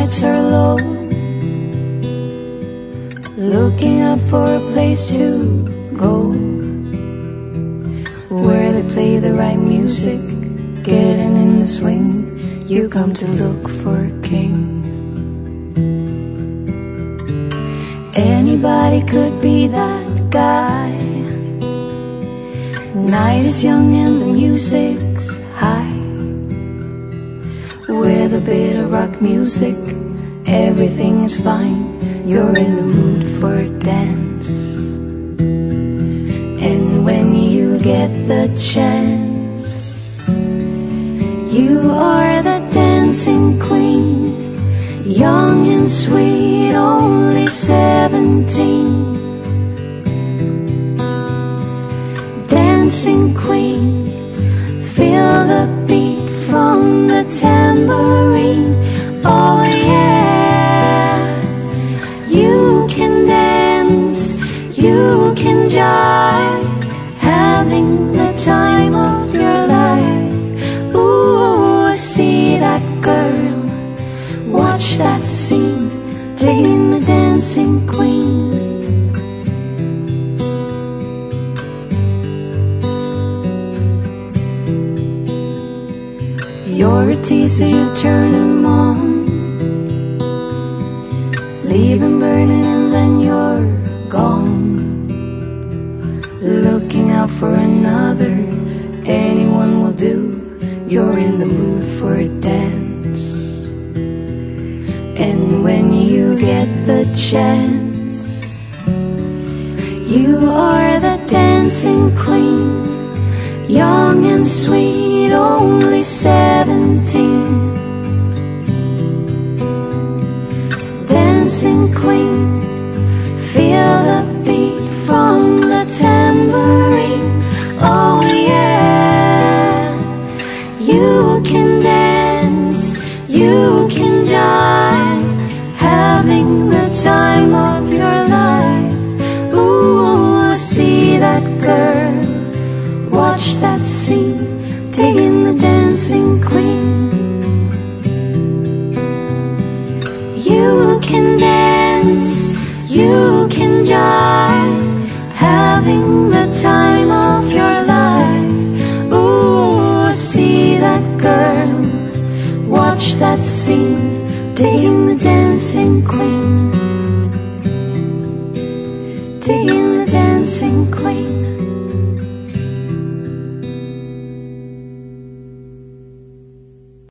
lights are low, looking up for a place to go, where they play the right music, getting in the swing. You come to look for a king. Anybody could be that guy. Night is young and the music's high. With a bit of rock music, everything is fine. You're in the mood for a dance. And when you get the chance, you are the dancing queen, young and sweet, only 17. Dancing queen, feel the beat from the tambourine. Oh yeah, you can dance, you can jive, having the time of your life. Ooh, see that girl, watch that scene, digging the dancing queen. You're a teaser, you turn him on, leave him burning and then you're gone. Looking out for another, anyone will do. You're in the mood for a dance. And when you get the chance, you are the dancing queen, young and sweet, only 17. Dancing queen, feel the beat from the tambourine. Oh yeah, you can dance, you can jive, having the time of your life. Ooh, see that girl, watch that scene, digging the dancing queen. You can dance, you can jive, having the time of your life. Ooh, see that girl, watch that scene, digging the dancing queen. Digging the dancing queen.